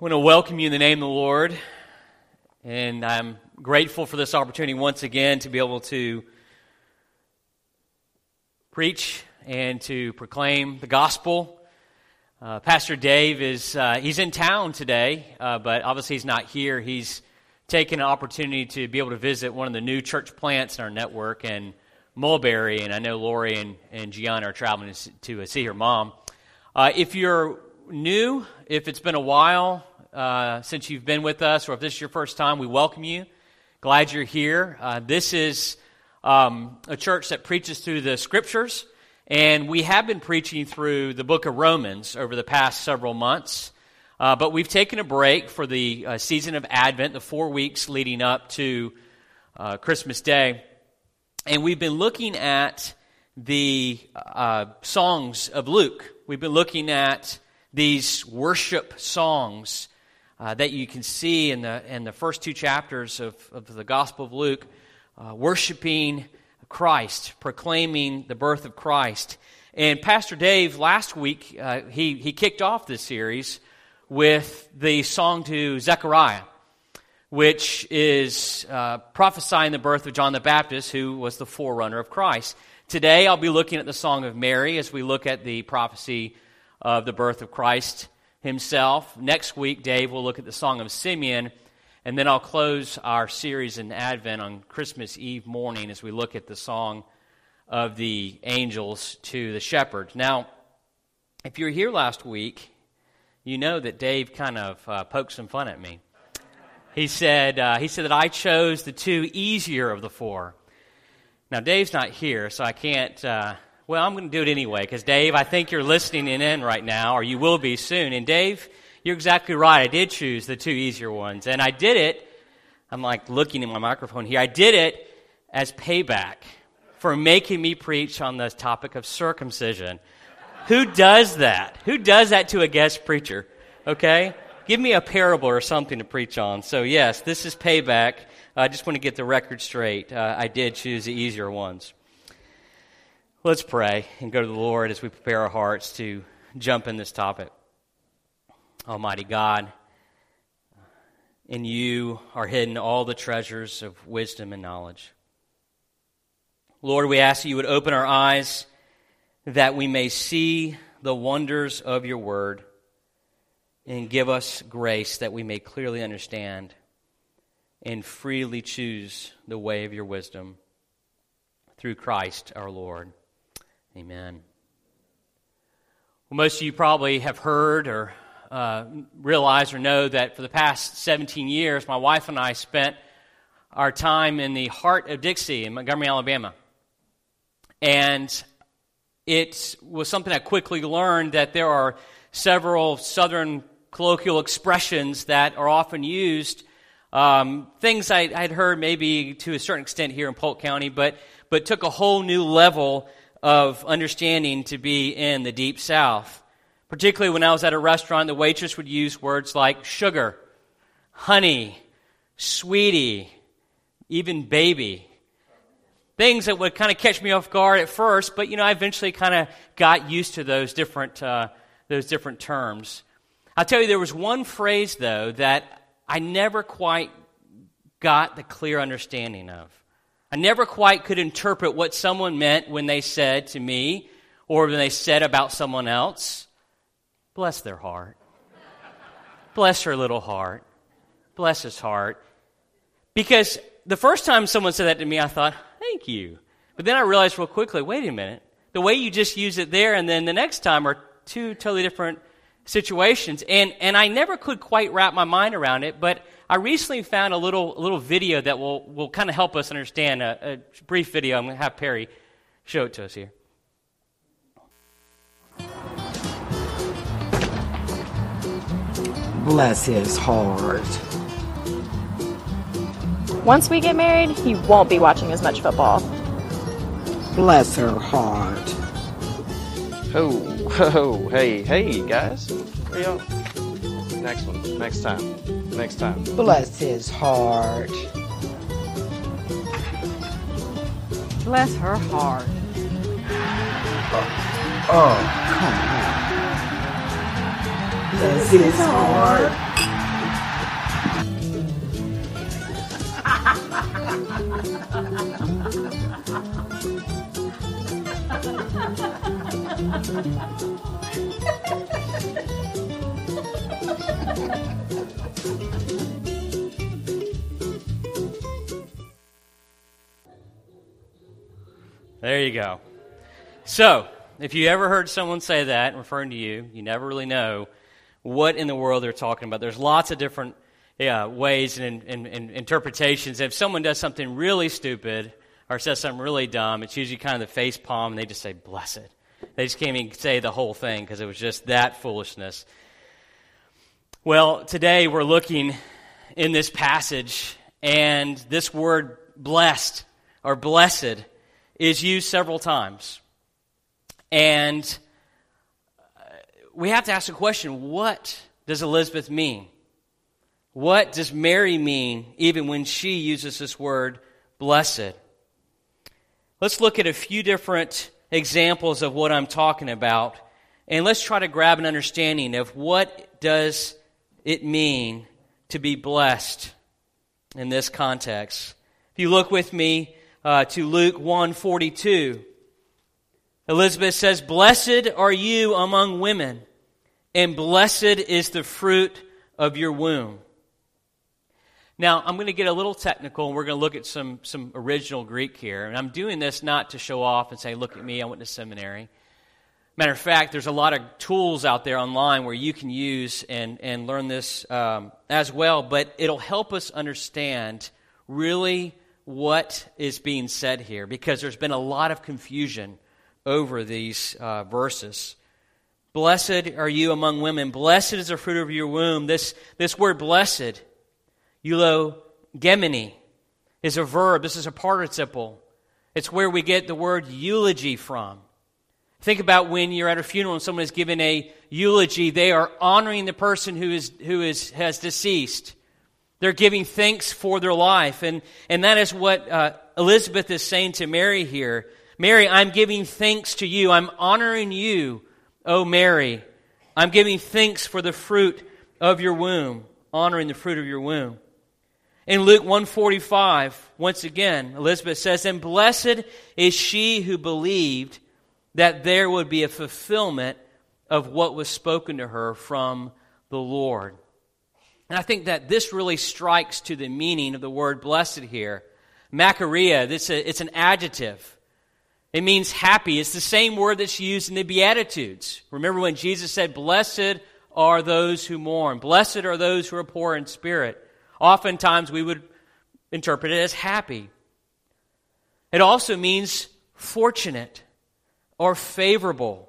want to welcome you in the name of the Lord, and I'm grateful for this opportunity once again to be able to preach and to proclaim the gospel. Pastor Dave he's in town today, but obviously he's not here. He's taken an opportunity to be able to visit one of the new church plants in our network in Mulberry, and I know Lori and Gianna are traveling to see her mom. If you're new, if it's been a while since you've been with us, or if this is your first time, we welcome you. Glad you're here. This is a church that preaches through the Scriptures, and we have been preaching through the book of Romans over the past several months, but we've taken a break for the season of Advent, the 4 weeks leading up to Christmas Day, and we've been looking at the songs of Luke. We've been looking at these worship songs that you can see in the first two chapters of the Gospel of Luke, worshiping Christ, proclaiming the birth of Christ. And Pastor Dave, last week, he kicked off this series with the song to Zechariah, which is prophesying the birth of John the Baptist, who was the forerunner of Christ. Today, I'll be looking at the Song of Mary as we look at the prophecy of the birth of Christ himself. Next week, Dave will look at the Song of Simeon, and then I'll close our series in Advent on Christmas Eve morning as we look at the Song of the Angels to the Shepherds. Now, if you were here last week, you know that Dave kind of poked some fun at me. He said that I chose the two easier of the four. Now, Dave's not here, so I can't... Well, I'm going to do it anyway, because Dave, I think you're listening in right now, or you will be soon. And Dave, you're exactly right. I did choose the two easier ones. And I did it, I'm like looking at my microphone here, I did it as payback for making me preach on the topic of circumcision. Who does that? Who does that to a guest preacher? Okay? Give me a parable or something to preach on. So yes, this is payback. I just want to get the record straight. I did choose the easier ones. Let's pray and go to the Lord as we prepare our hearts to jump in this topic. Almighty God, in you are hidden all the treasures of wisdom and knowledge. Lord, we ask that you would open our eyes that we may see the wonders of your word and give us grace that we may clearly understand and freely choose the way of your wisdom through Christ our Lord. Amen. Well, most of you probably have heard or realize or know that for the past 17 years, my wife and I spent our time in the heart of Dixie in Montgomery, Alabama. And it was something I quickly learned that there are several Southern colloquial expressions that are often used, things I'd heard maybe to a certain extent here in Polk County, but took a whole new level of understanding to be in the Deep South. Particularly when I was at a restaurant, the waitress would use words like sugar, honey, sweetie, even baby. Things that would kind of catch me off guard at first, but I eventually kind of got used to those different terms. I'll tell you, there was one phrase, though, that I never quite got the clear understanding of. I never quite could interpret what someone meant when they said to me or when they said about someone else, bless their heart. Bless her little heart. Bless his heart. Because the first time someone said that to me, I thought, thank you. But then I realized real quickly, wait a minute. The way you just use it there and then the next time are two totally different situations. And I never could quite wrap my mind around it, but I recently found a little video that will kind of help us understand, a brief video. I'm going to have Perry show it to us here. Bless his heart. Once we get married, he won't be watching as much football. Bless her heart. Oh, hey, guys. Where y'all? Next one. Next time. Bless his heart. Bless her heart. Oh, come on. Bless his heart. There you go. So, if you ever heard someone say that, referring to you, you never really know what in the world they're talking about. There's lots of different ways and interpretations. If someone does something really stupid or says something really dumb, it's usually kind of the face palm, and they just say, blessed. They just can't even say the whole thing because it was just that foolishness. Well, today we're looking in this passage, and this word blessed or blessed is used several times. And we have to ask the question, what does Elizabeth mean? What does Mary mean even when she uses this word blessed? Let's look at a few different examples of what I'm talking about, and let's try to grab an understanding of what does it mean to be blessed in this context. If you look with me to Luke 1:42, Elizabeth says, "Blessed are you among women, and blessed is the fruit of your womb." Now, I'm going to get a little technical, and we're going to look at some original Greek here. And I'm doing this not to show off and say, look at me, I went to seminary. Matter of fact, there's a lot of tools out there online where you can use and learn this as well, but it'll help us understand really what is being said here, because there's been a lot of confusion over these verses. Blessed are you among women. Blessed is the fruit of your womb. This word blessed, eulogemini, is a verb. This is a participle. It's where we get the word eulogy from. Think about when you're at a funeral and someone is given a eulogy. They are honoring the person who has deceased. They're giving thanks for their life. And that is what Elizabeth is saying to Mary here. Mary, I'm giving thanks to you. I'm honoring you, O Mary. I'm giving thanks for the fruit of your womb, honoring the fruit of your womb. In Luke 1:45, once again, Elizabeth says, "And blessed is she who believed that there would be a fulfillment of what was spoken to her from the Lord." And I think that this really strikes to the meaning of the word blessed here. Makaria, it's an adjective. It means happy. It's the same word that's used in the Beatitudes. Remember when Jesus said, "Blessed are those who mourn. Blessed are those who are poor in spirit." Oftentimes we would interpret it as happy. It also means fortunate or favorable.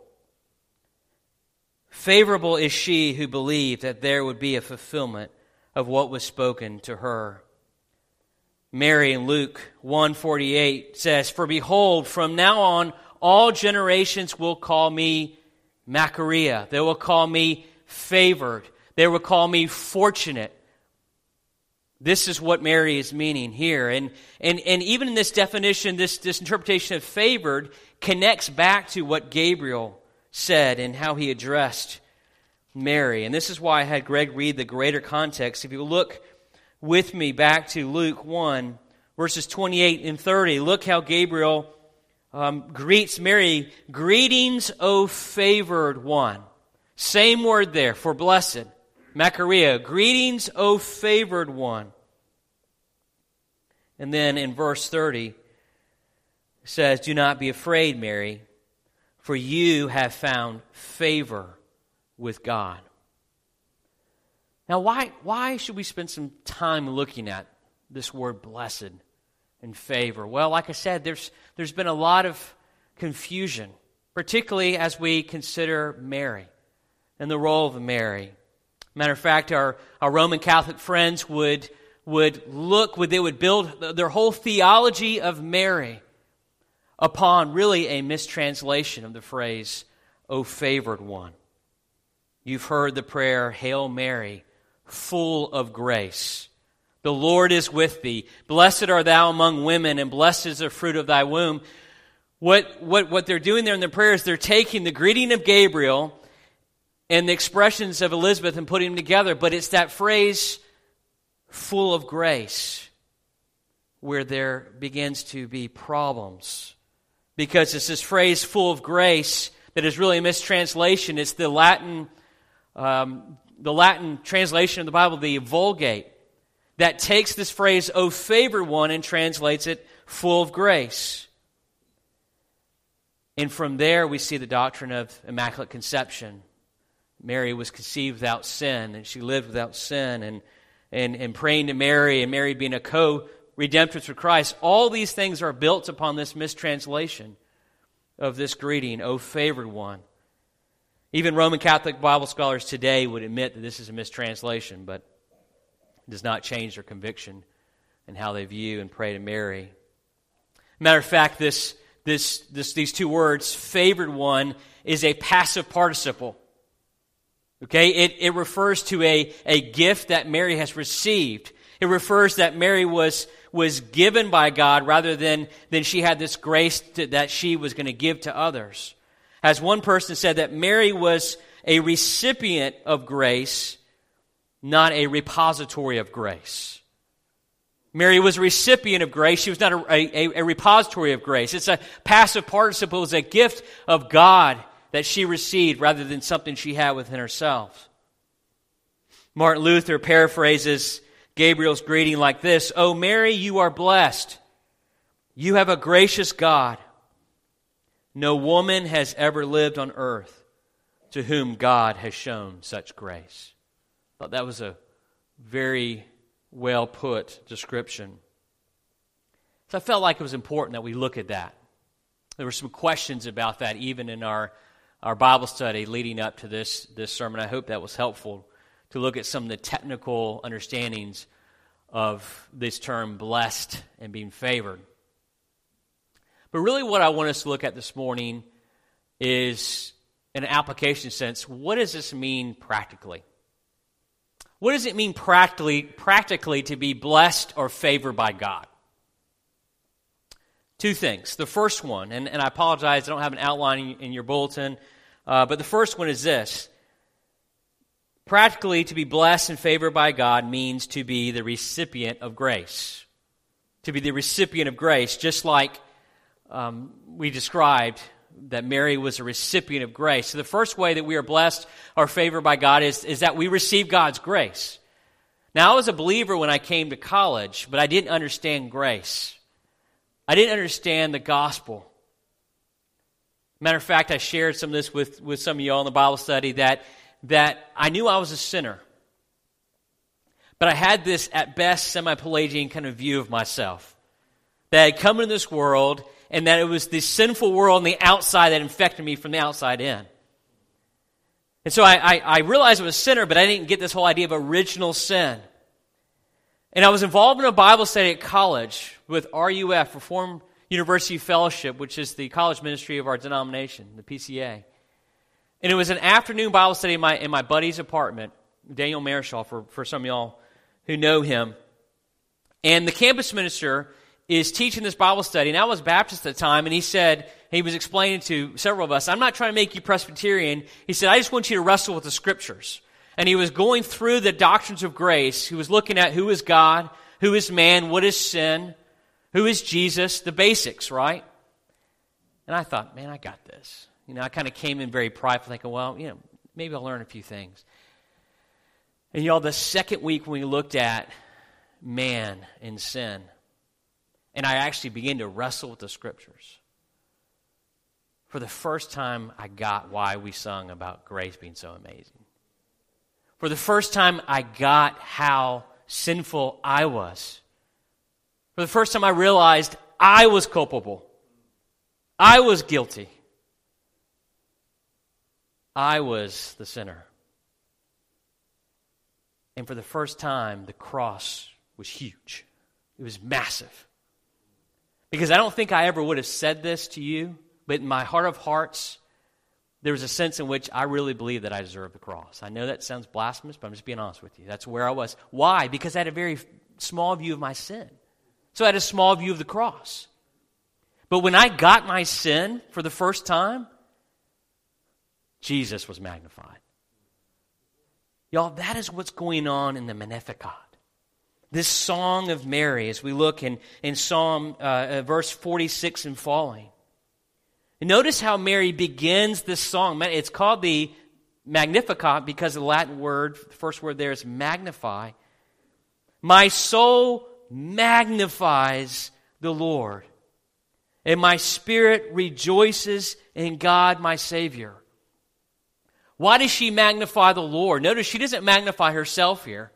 Favorable is she who believed that there would be a fulfillment of what was spoken to her. Mary in Luke 1:48 says, "For behold, from now on, all generations will call me Makaria." They will call me favored. They will call me fortunate. This is what Mary is meaning here. And even in this definition, this interpretation of favored connects back to what Gabriel said and how he addressed Mary. And this is why I had Greg read the greater context. If you look with me back to Luke 1, verses 28 and 30, look how Gabriel greets Mary. "Greetings, O favored one." Same word there for blessed. Makaria. "Greetings, O favored one." And then in verse 30, it says, "Do not be afraid, Mary, for you have found favor with God." Now, why should we spend some time looking at this word blessed and favor? Well, like I said, there's been a lot of confusion, particularly as we consider Mary and the role of Mary. Matter of fact, our Roman Catholic friends would build their whole theology of Mary upon really a mistranslation of the phrase, "O favored one." You've heard the prayer, "Hail Mary, full of grace. The Lord is with thee. Blessed art thou among women, and blessed is the fruit of thy womb." What they're doing there in their prayer is they're taking the greeting of Gabriel and the expressions of Elizabeth and putting them together, but it's that phrase, "full of grace," where there begins to be problems. Because it's this phrase, "full of grace," that is really a mistranslation. It's the Latin translation of the Bible, the Vulgate, that takes this phrase, "O favored one," and translates it, "full of grace." And from there we see the doctrine of Immaculate Conception. Mary was conceived without sin, and she lived without sin, and praying to Mary, and Mary being a co-redemptrix with Christ. All these things are built upon this mistranslation of this greeting, "O favored one." Even Roman Catholic Bible scholars today would admit that this is a mistranslation, but it does not change their conviction and how they view and pray to Mary. Matter of fact, these two words, "favored one," is a passive participle. Okay, it refers to a gift that Mary has received. It refers that Mary was given by God rather than she had this grace that she was going to give to others. As one person said, that Mary was a recipient of grace, not a repository of grace. Mary was a recipient of grace. She was not a repository of grace. It's a passive participle. It's a gift of God that she received rather than something she had within herself. Martin Luther paraphrases Gabriel's greeting like this: "O Mary, you are blessed. You have a gracious God. No woman has ever lived on earth to whom God has shown such grace." I thought that was a very well put description. So I felt like it was important that we look at that. There were some questions about that even in our Bible study leading up to this sermon. I hope that was helpful to look at some of the technical understandings of this term, blessed and being favored. But really what I want us to look at this morning is, in an application sense, what does this mean practically? What does it mean practically to be blessed or favored by God? Two things. The first one, and I apologize, I don't have an outline in your bulletin, but the first one is this. Practically, to be blessed and favored by God means to be the recipient of grace. To be the recipient of grace, just like we described that Mary was a recipient of grace. So the first way that we are blessed or favored by God is that we receive God's grace. Now, I was a believer when I came to college, but I didn't understand grace. I didn't understand the gospel. Matter of fact, I shared some of this with some of y'all in the Bible study that I knew I was a sinner. But I had this, at best, semi-Pelagian kind of view of myself. That I had come into this world, and that it was the sinful world on the outside that infected me from the outside in. And so I realized I was a sinner, but I didn't get this whole idea of original sin. And I was involved in a Bible study at college with RUF, Reformed University Fellowship, which is the college ministry of our denomination, the PCA. And it was an afternoon Bible study in my buddy's apartment, Daniel Marischal, for some of y'all who know him. And the campus minister is teaching this Bible study, and I was Baptist at the time, and he was explaining to several of us, "I'm not trying to make you Presbyterian." He said, "I just want you to wrestle with the Scriptures." And he was going through the doctrines of grace. He was looking at who is God, who is man, what is sin, who is Jesus, the basics, right? And I thought, man, I got this. I kind of came in very prideful, thinking, well, maybe I'll learn a few things. And y'all, the second week when we looked at man and sin, and I actually began to wrestle with the Scriptures, for the first time I got why we sung about grace being so amazing. For the first time I got how sinful I was. For the first time I realized I was culpable. I was guilty. I was the sinner. And for the first time, the cross was huge. It was massive. Because I don't think I ever would have said this to you, but in my heart of hearts, there was a sense in which I really believed that I deserved the cross. I know that sounds blasphemous, but I'm just being honest with you. That's where I was. Why? Because I had a very small view of my sin. So I had a small view of the cross. But when I got my sin for the first time, Jesus was magnified. Y'all, that is what's going on in the Magnificat. This song of Mary, as we look in Psalm verse 46 and following. And notice how Mary begins this song. It's called the Magnificat because of the Latin word. The first word there is magnify. My soul magnifies the Lord, and my spirit rejoices in God my Savior. Why does she magnify the Lord? Notice she doesn't magnify herself here.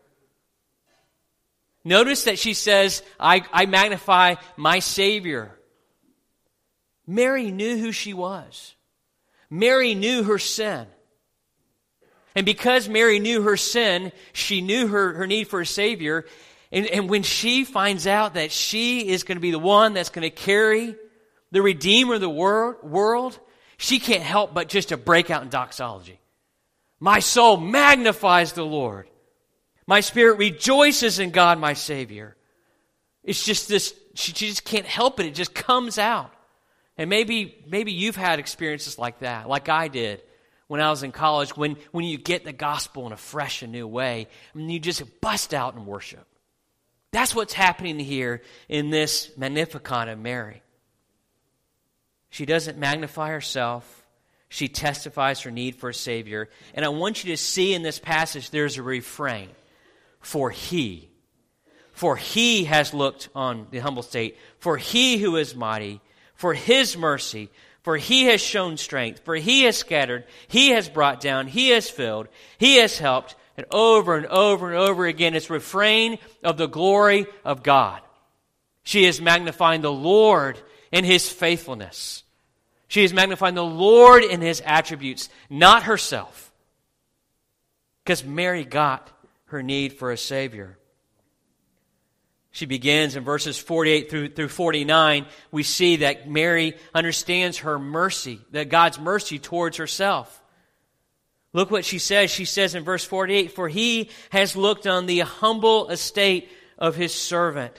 Notice that she says, I magnify my Savior. Mary knew who she was. Mary knew her sin. And because Mary knew her sin, she knew her need for a Savior. And when she finds out that she is going to be the one that's going to carry the Redeemer of the world, she can't help but just to break out in doxology. My soul magnifies the Lord. My spirit rejoices in God my Savior. It's just this, she just can't help it. It just comes out. And maybe you've had experiences like that, like I did when I was in college, when you get the gospel in a fresh and new way, and you just bust out in worship. That's what's happening here in this Magnificat of Mary. She doesn't magnify herself. She testifies her need for a Savior. And I want you to see in this passage there's a refrain. For he has looked on the humble state. For he who is mighty, for his mercy, for he has shown strength, for he has scattered, he has brought down, he has filled, he has helped, and over and over again, it's refrain of the glory of God. She is magnifying the Lord in his faithfulness. She is magnifying the Lord in his attributes, not herself. Because Mary got her need for a Savior. She begins in verses 48 through 49. We see that Mary understands her mercy, that God's mercy towards herself. Look what she says. She says in verse 48, for he has looked on the humble estate of his servant.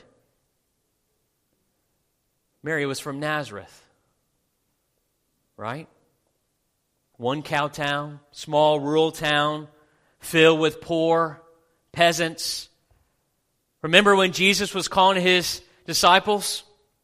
Mary was from Nazareth, right? One cow town, small rural town, filled with poor peasants. Remember when Jesus was calling his disciples?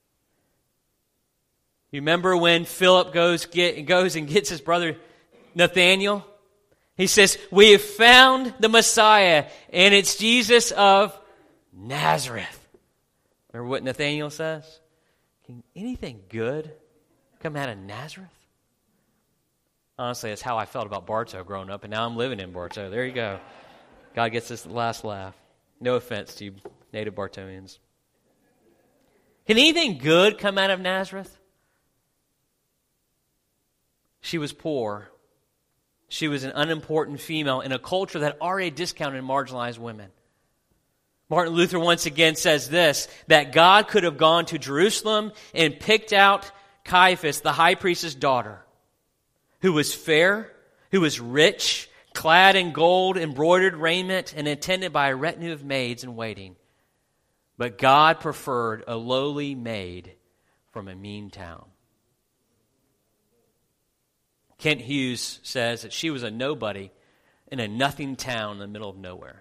You remember when Philip goes and gets his brother Nathanael? He says, we have found the Messiah, and it's Jesus of Nazareth. Remember what Nathanael says? Can anything good come out of Nazareth? Honestly, that's how I felt about Bartow growing up, and now I'm living in Bartow. There you go. God gets this last laugh. No offense to you native Bartowians. Can anything good come out of Nazareth? She was poor. She was an unimportant female in a culture that already discounted and marginalized women. Martin Luther once again says this, that God could have gone to Jerusalem and picked out Caiaphas, the high priest's daughter, who was fair, who was rich, clad in gold, embroidered raiment, and attended by a retinue of maids in waiting. But God preferred a lowly maid from a mean town. Kent Hughes says that she was a nobody in a nothing town in the middle of nowhere.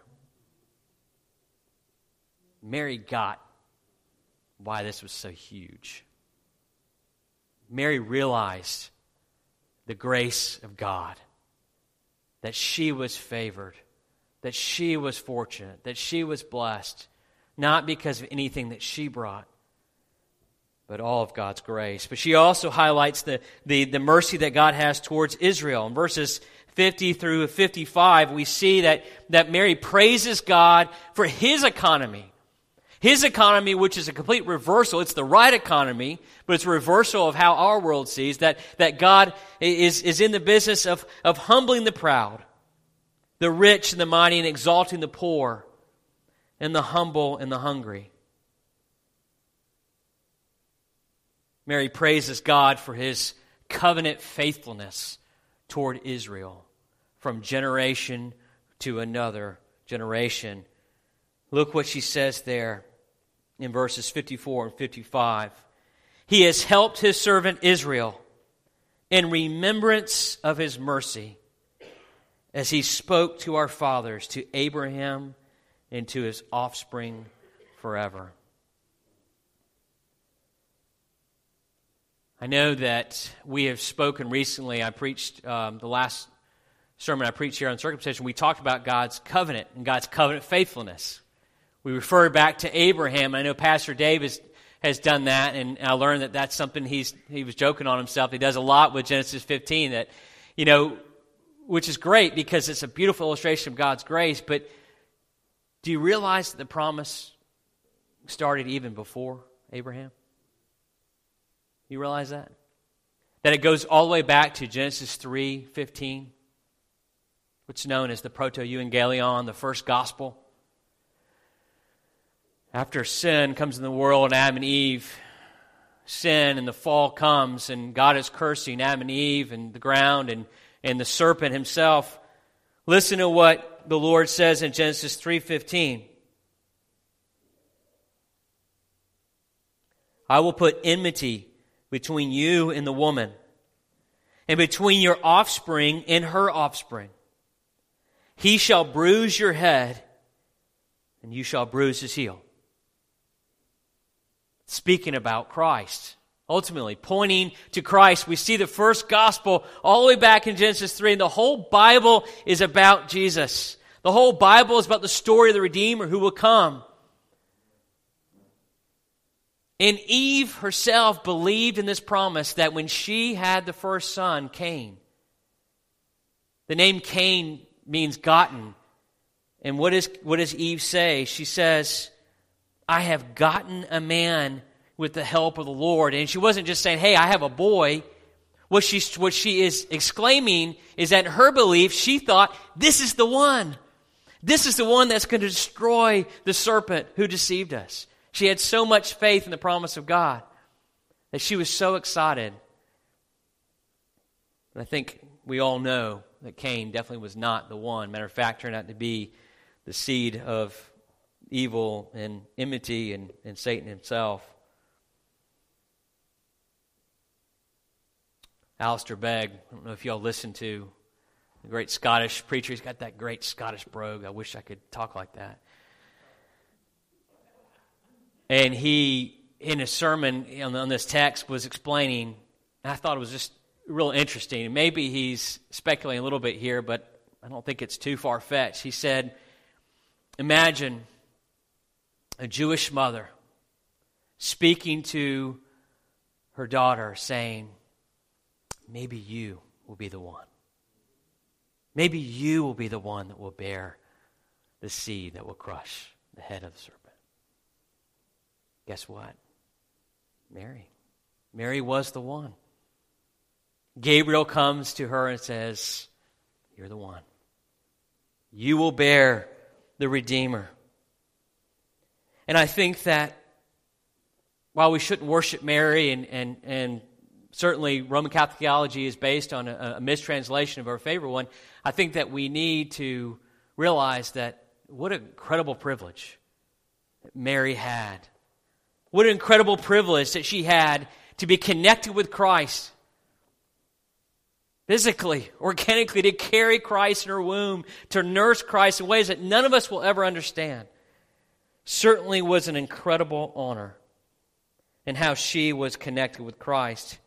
Mary got why this was so huge. Mary realized the grace of God, that she was favored, that she was fortunate, that she was blessed, not because of anything that she brought, but all of God's grace. But she also highlights the mercy that God has towards Israel. In verses 50 through 55, we see that Mary praises God for his economy. His economy, which is a complete reversal. It's the right economy, but it's a reversal of how our world sees that God is in the business of humbling the proud, the rich and the mighty, and exalting the poor and the humble and the hungry. Mary praises God for his covenant faithfulness toward Israel from generation to another generation. Look what she says there in verses 54 and 55. He has helped his servant Israel in remembrance of his mercy, as he spoke to our fathers, to Abraham and to his offspring forever. I know that we have spoken recently. I preached the last sermon I preached here on circumcision. We talked about God's covenant and God's covenant faithfulness. We referred back to Abraham. I know Pastor Dave has done that, and I learned that that's something he was joking on himself. He does a lot with Genesis 15, that, which is great because it's a beautiful illustration of God's grace. But do you realize that the promise started even before Abraham? You realize that? That it goes all the way back to Genesis 3:15, which is known as the Proto-Evangelion, the first gospel. After sin comes in the world, Adam and Eve, sin and the fall comes, and God is cursing Adam and Eve and the ground and the serpent himself. Listen to what the Lord says in Genesis 3:15. I will put enmity between you and the woman, and between your offspring and her offspring. He shall bruise your head, and you shall bruise his heel. Speaking about Christ, ultimately pointing to Christ. We see the first gospel all the way back in Genesis 3, and the whole Bible is about Jesus. The whole Bible is about the story of the Redeemer who will come. And Eve herself believed in this promise that when she had the first son, Cain, the name Cain means gotten. And what does Eve say? She says, I have gotten a man with the help of the Lord. And she wasn't just saying, hey, I have a boy. What she is exclaiming is that in her belief, she thought, this is the one. This is the one that's going to destroy the serpent who deceived us. She had so much faith in the promise of God that she was so excited. And I think we all know that Cain definitely was not the one. Matter of fact, turned out to be the seed of evil and enmity and Satan himself. Alistair Begg, I don't know if y'all listen to the great Scottish preacher. He's got that great Scottish brogue. I wish I could talk like that. And he, in a sermon on this text, was explaining, and I thought it was just real interesting. And maybe he's speculating a little bit here, but I don't think it's too far-fetched. He said, imagine a Jewish mother speaking to her daughter saying, maybe you will be the one. Maybe you will be the one that will bear the seed that will crush the head of the serpent. Guess what? Mary. Mary was the one. Gabriel comes to her and says, you're the one. You will bear the Redeemer. And I think that while we shouldn't worship Mary, and certainly Roman Catholic theology is based on a mistranslation of our favorite one, I think that we need to realize that what an incredible privilege that Mary had. What an incredible privilege that she had to be connected with Christ. Physically, organically, to carry Christ in her womb, to nurse Christ in ways that none of us will ever understand. Certainly was an incredible honor in how she was connected with Christ.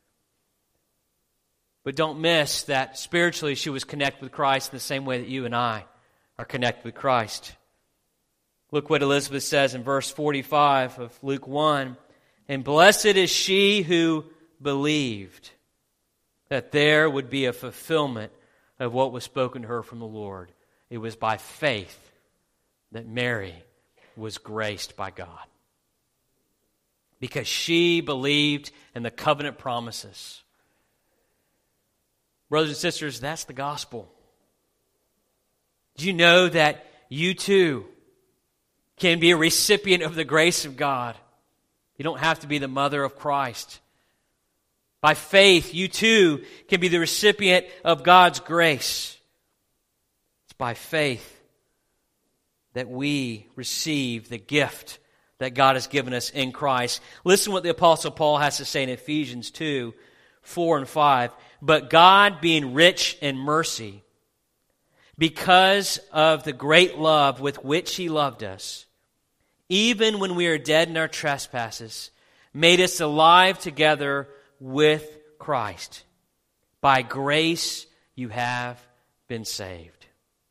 But don't miss that spiritually she was connected with Christ in the same way that you and I are connected with Christ. Look what Elizabeth says in verse 45 of Luke 1. And blessed is she who believed that there would be a fulfillment of what was spoken to her from the Lord. It was by faith that Mary was graced by God. Because she believed in the covenant promises. Brothers and sisters, that's the gospel. Do you know that you too can be a recipient of the grace of God? You don't have to be the mother of Christ. By faith, you too can be the recipient of God's grace. It's by faith that we receive the gift that God has given us in Christ. Listen what the Apostle Paul has to say in Ephesians 2, 4 and 5. But God, being rich in mercy, because of the great love with which He loved us, even when we are dead in our trespasses, made us alive together with Christ. By grace you have been saved.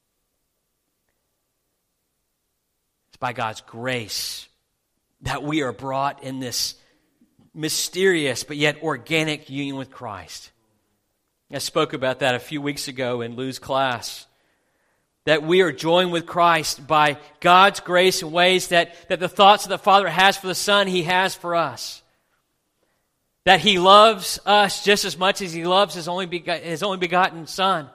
It's by God's grace that we are brought in this mysterious but yet organic union with Christ. I spoke about that a few weeks ago in Lou's class. That we are joined with Christ by God's grace in ways that the thoughts that the Father has for the Son, He has for us. That He loves us just as much as He loves His only begotten Son.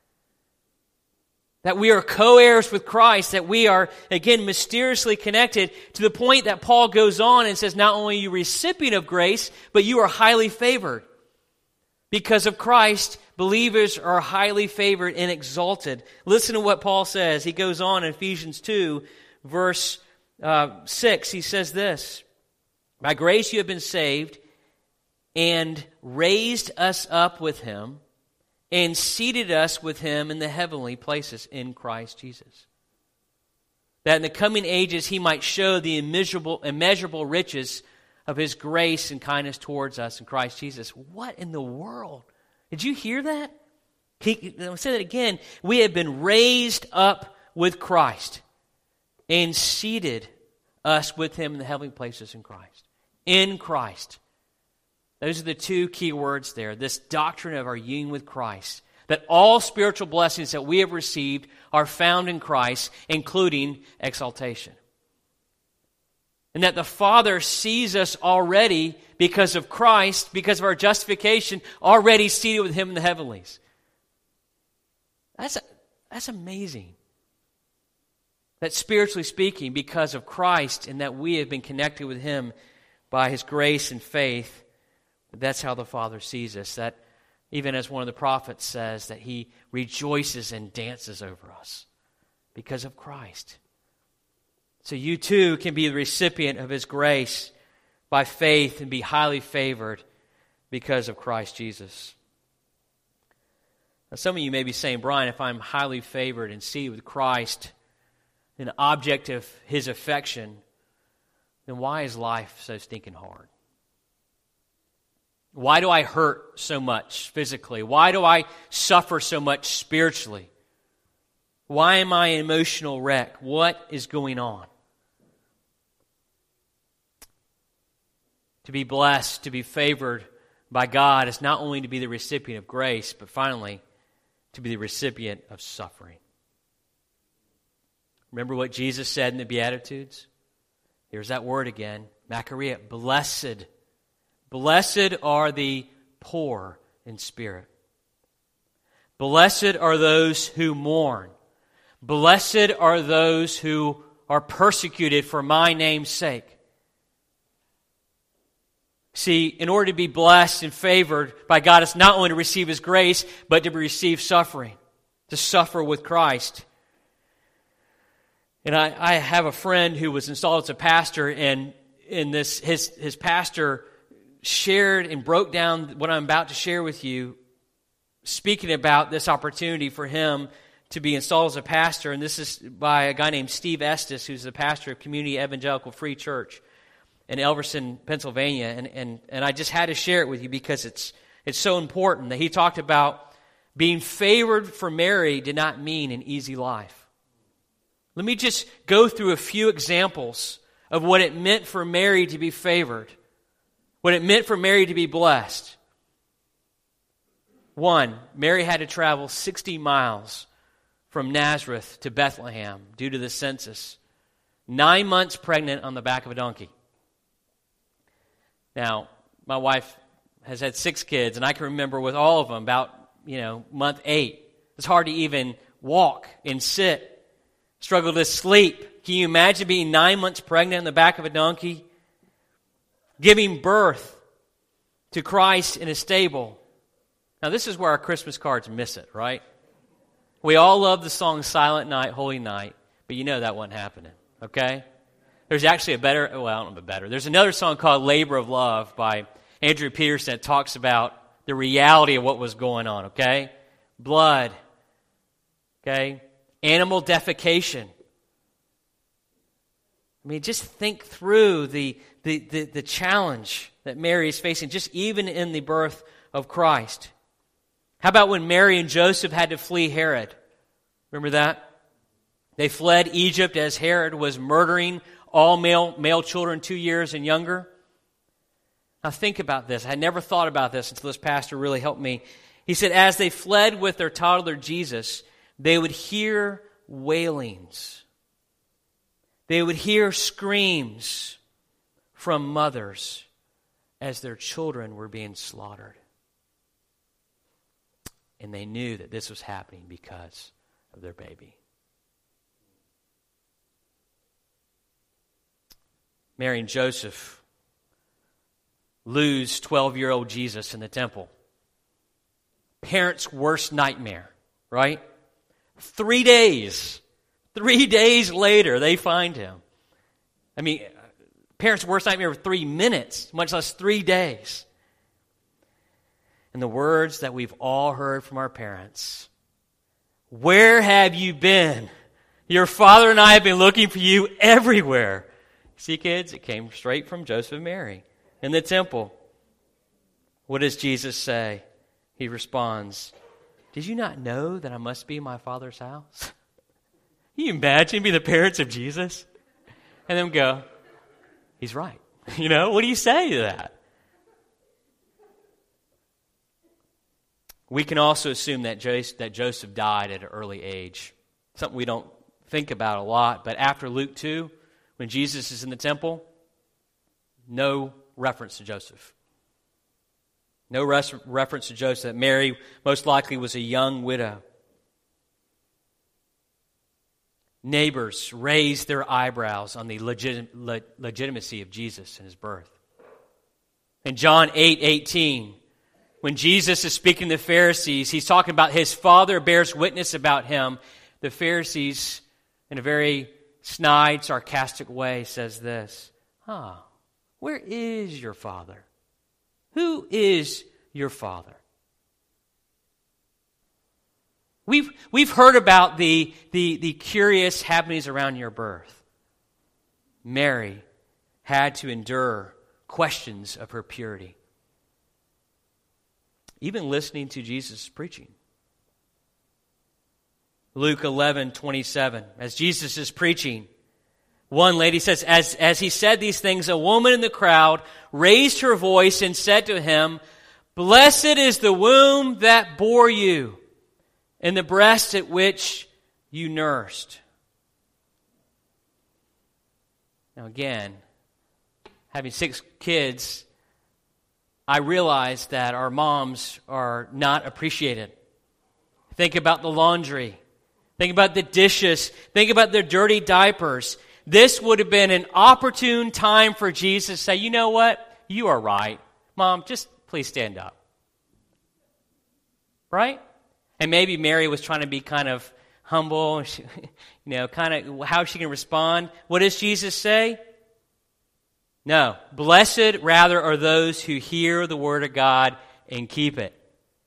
That we are co-heirs with Christ, that we are, again, mysteriously connected to the point that Paul goes on and says, not only are you recipient of grace, but you are highly favored. Because of Christ, believers are highly favored and exalted. Listen to what Paul says. He goes on in Ephesians 2, verse 6. He says this, by grace you have been saved, and raised us up with Him, and seated us with Him in the heavenly places in Christ Jesus. That in the coming ages He might show the immeasurable riches of His grace and kindness towards us in Christ Jesus. What in the world? Did you hear that? I'll say that again. We have been raised up with Christ and seated us with Him in the heavenly places in Christ. In Christ. Those are the two key words there. This doctrine of our union with Christ. That all spiritual blessings that we have received are found in Christ, including exaltation. And that the Father sees us already because of Christ, because of our justification, already seated with Him in the heavenlies. That's amazing. That spiritually speaking, because of Christ and that we have been connected with Him by His grace and faith, that's how the Father sees us. That even as one of the prophets says, that He rejoices and dances over us because of Christ. So you too can be the recipient of His grace by faith and be highly favored because of Christ Jesus. Now some of you may be saying, Brian, if I'm highly favored and seated with Christ, an object of His affection, then why is life so stinking hard? Why do I hurt so much physically? Why do I suffer so much spiritually? Why am I an emotional wreck? What is going on? To be blessed, to be favored by God is not only to be the recipient of grace, but finally, to be the recipient of suffering. Remember what Jesus said in the Beatitudes? Here's that word again, Makariah, blessed. Blessed are the poor in spirit. Blessed are those who mourn. Blessed are those who are persecuted for my name's sake. See, in order to be blessed and favored by God, it's not only to receive His grace, but to receive suffering, to suffer with Christ. And I have a friend who was installed as a pastor, and in this, his pastor shared and broke down what I'm about to share with you, speaking about this opportunity for him to be installed as a pastor. And this is by a guy named Steve Estes, who's the pastor of Community Evangelical Free Church in Elverson, Pennsylvania. And I just had to share it with you because it's so important that he talked about being favored for Mary did not mean an easy life. Let me just go through a few examples of what it meant for Mary to be favored, what it meant for Mary to be blessed. 1, Mary had to travel 60 miles from Nazareth to Bethlehem due to the census. 9 months pregnant on the back of a donkey. Now, my wife has had 6 kids, and I can remember with all of them about, month 8. It's hard to even walk and sit, struggle to sleep. Can you imagine being 9 months pregnant on the back of a donkey? Giving birth to Christ in a stable. Now, this is where our Christmas cards miss it, right? We all love the song Silent Night, Holy Night, but you know that wasn't happening, okay? There's actually There's another song called Labor of Love by Andrew Peterson that talks about the reality of what was going on, okay? Blood, okay? Animal defecation, I mean, just think through the challenge that Mary is facing, just even in the birth of Christ. How about when Mary and Joseph had to flee Herod? Remember that? They fled Egypt as Herod was murdering all male children 2 years and younger. Now think about this. I never thought about this until this pastor really helped me. He said, as they fled with their toddler Jesus, they would hear wailings. They would hear screams from mothers as their children were being slaughtered. And they knew that this was happening because of their baby. Mary and Joseph lose 12-year-old Jesus in the temple. Parents' worst nightmare, right? 3 days. 3 days later, they find him. I mean, parents' worst nightmare for 3 minutes, much less 3 days. And the words that we've all heard from our parents, "Where have you been? Your father and I have been looking for you everywhere." See, kids, it came straight from Joseph and Mary in the temple. What does Jesus say? He responds, "Did you not know that I must be in my Father's house?" Can you imagine being the parents of Jesus? And then go, he's right. You know, what do you say to that? We can also assume that Joseph died at an early age. Something we don't think about a lot. But after Luke 2, when Jesus is in the temple, no reference to Joseph. No reference to Joseph. Mary most likely was a young widow. Neighbors raised their eyebrows on the legitimacy of Jesus and his birth. In John 8:18, when Jesus is speaking to the Pharisees, he's talking about his Father bears witness about him. The Pharisees, in a very snide, sarcastic way, says this, "Where is your Father? Who is your Father?" We've heard about the curious happenings around your birth. Mary had to endure questions of her purity. Even listening to Jesus preaching. Luke 11:27, as Jesus is preaching, one lady says, as he said these things, a woman in the crowd raised her voice and said to him, "Blessed is the womb that bore you, and the breast at which you nursed." Now again, having 6 kids, I realize that our moms are not appreciated. Think about the laundry. Think about the dishes. Think about their dirty diapers. This would have been an opportune time for Jesus to say, "You know what? You are right. Mom, just please stand up." Right? And maybe Mary was trying to be kind of humble, kind of how she can respond. What does Jesus say? No. Blessed, rather, are those who hear the word of God and keep it.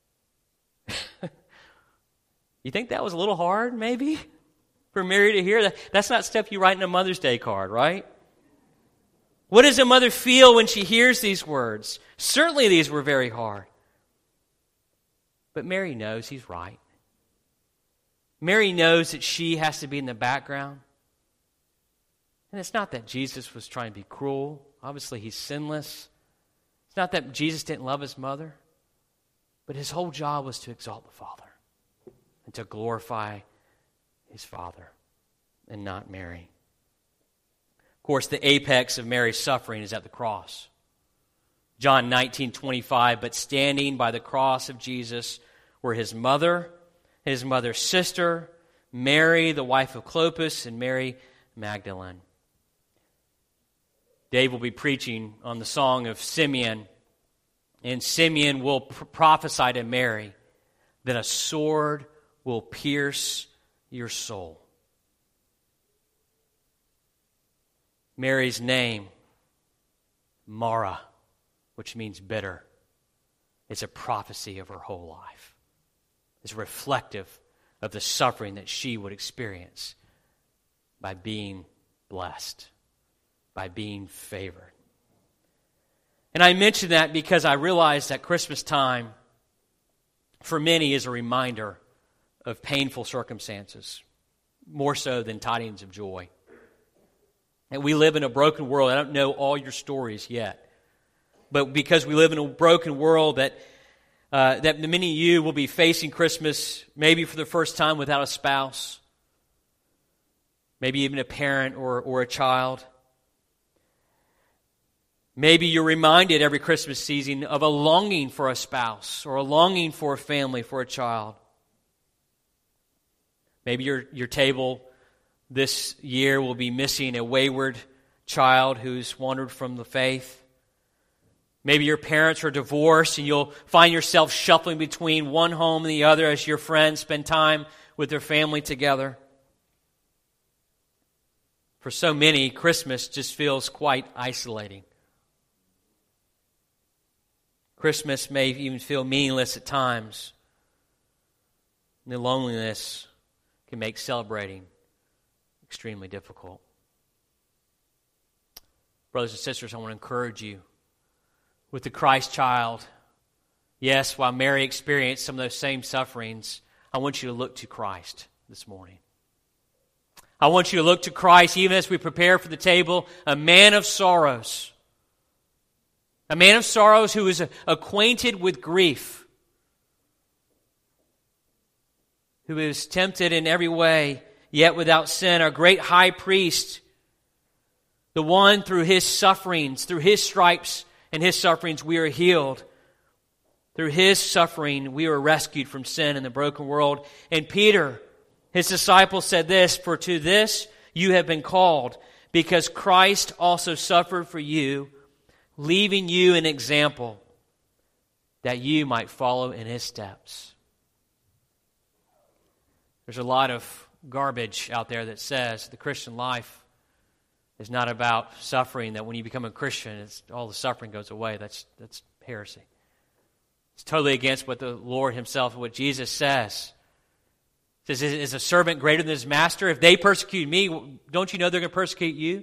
You think that was a little hard, maybe, for Mary to hear? That's not stuff you write in a Mother's Day card, right? What does a mother feel when she hears these words? Certainly these were very hard. But Mary knows he's right. Mary knows that she has to be in the background. And it's not that Jesus was trying to be cruel. Obviously, he's sinless. It's not that Jesus didn't love his mother. But his whole job was to exalt the Father and to glorify his Father and not Mary. Of course, the apex of Mary's suffering is at the cross. John 19:25, but standing by the cross of Jesus were his mother, his mother's sister, Mary, the wife of Clopas, and Mary Magdalene. Dave will be preaching on the song of Simeon, and Simeon will prophesy to Mary that a sword will pierce your soul. Mary's name, Mara, which means bitter, is a prophecy of her whole life. It's reflective of the suffering that she would experience by being blessed, by being favored. And I mention that because I realize that Christmas time, for many, is a reminder of painful circumstances, more so than tidings of joy. And we live in a broken world. I don't know all your stories yet. But because we live in a broken world that many of you will be facing Christmas maybe for the first time without a spouse, maybe even a parent or a child. Maybe you're reminded every Christmas season of a longing for a spouse or a longing for a family, for a child. Maybe your table this year will be missing a wayward child who's wandered from the faith. Maybe your parents are divorced and you'll find yourself shuffling between one home and the other as your friends spend time with their family together. For so many, Christmas just feels quite isolating. Christmas may even feel meaningless at times. And the loneliness can make celebrating extremely difficult. Brothers and sisters, I want to encourage you with the Christ child. Yes, while Mary experienced some of those same sufferings, I want you to look to Christ this morning. I want you to look to Christ even as we prepare for the table, a man of sorrows. A man of sorrows who is acquainted with grief, who is tempted in every way, yet without sin, our great high priest, the one through his sufferings, through his stripes and his sufferings, we are healed. Through his suffering, we are rescued from sin in the broken world. And Peter, his disciple, said this, "For to this you have been called, because Christ also suffered for you, leaving you an example that you might follow in his steps." There's a lot of garbage out there that says the Christian life is not about suffering, that when you become a Christian, all the suffering goes away. That's heresy. It's totally against what the Lord himself, what Jesus says. He says, "Is a servant greater than his master? If they persecute me, don't you know they're going to persecute you?"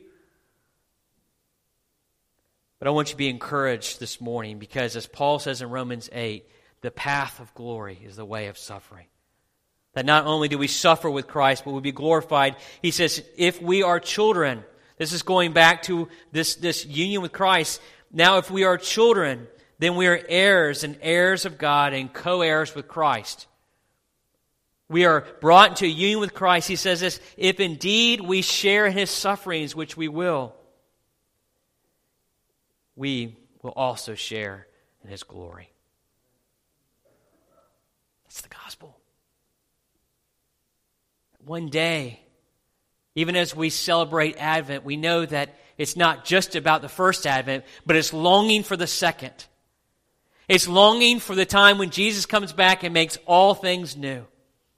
But I want you to be encouraged this morning because, as Paul says in Romans 8, the path of glory is the way of suffering. That not only do we suffer with Christ, but we'll be glorified. He says, if we are children, this is going back to this union with Christ. Now, if we are children, then we are heirs and heirs of God and co-heirs with Christ. We are brought into a union with Christ. He says this, if indeed we share in his sufferings, which we will also share in his glory. That's the gospel. One day, even as we celebrate Advent, we know that it's not just about the first Advent, but it's longing for the second. It's longing for the time when Jesus comes back and makes all things new.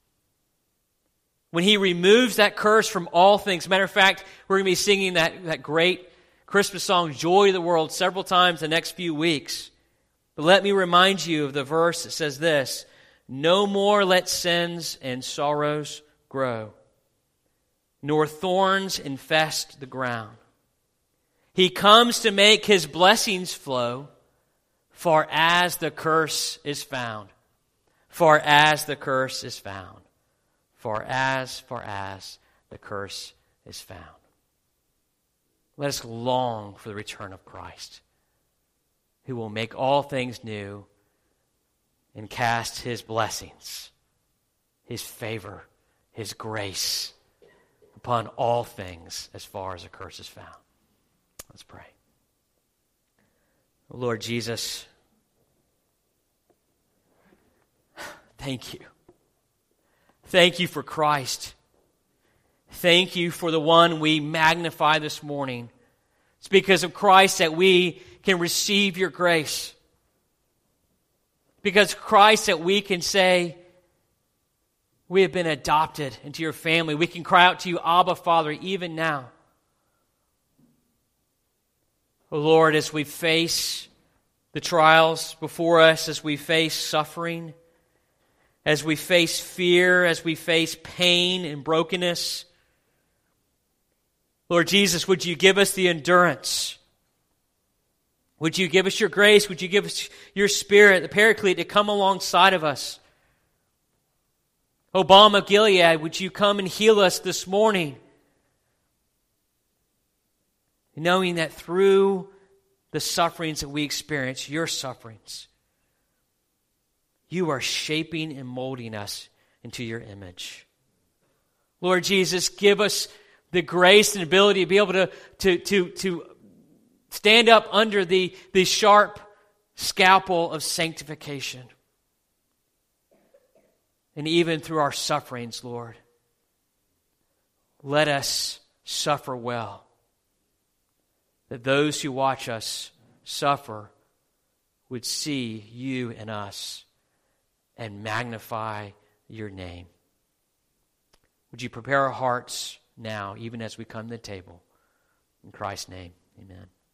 When he removes that curse from all things. Matter of fact, we're going to be singing that great Christmas song, Joy of the World, several times the next few weeks. But let me remind you of the verse that says this, "No more let sins and sorrows grow, nor thorns infest the ground. He comes to make his blessings flow, far as the curse is found. Far as the curse is found. Far as the curse is found." Let us long for the return of Christ, who will make all things new and cast his blessings, his favor, his grace upon all things as far as the curse is found. Let's pray. Lord Jesus, thank you. Thank you for Christ. Thank you for the one we magnify this morning. It's because of Christ that we can receive your grace. Because of Christ that we can say, we have been adopted into your family. We can cry out to you, Abba, Father, even now. Oh Lord, as we face the trials before us, as we face suffering, as we face fear, as we face pain and brokenness, Lord Jesus, would you give us the endurance? Would you give us your grace? Would you give us your Spirit, the Paraclete, to come alongside of us? O Balm of Gilead, would you come and heal us this morning? Knowing that through the sufferings that we experience, your sufferings, you are shaping and molding us into your image. Lord Jesus, give us the grace and ability to be able to stand up under the sharp scalpel of sanctification. And even through our sufferings, Lord, let us suffer well, that those who watch us suffer would see you in us and magnify your name. Would you prepare our hearts now, even as we come to the table? In Christ's name, amen.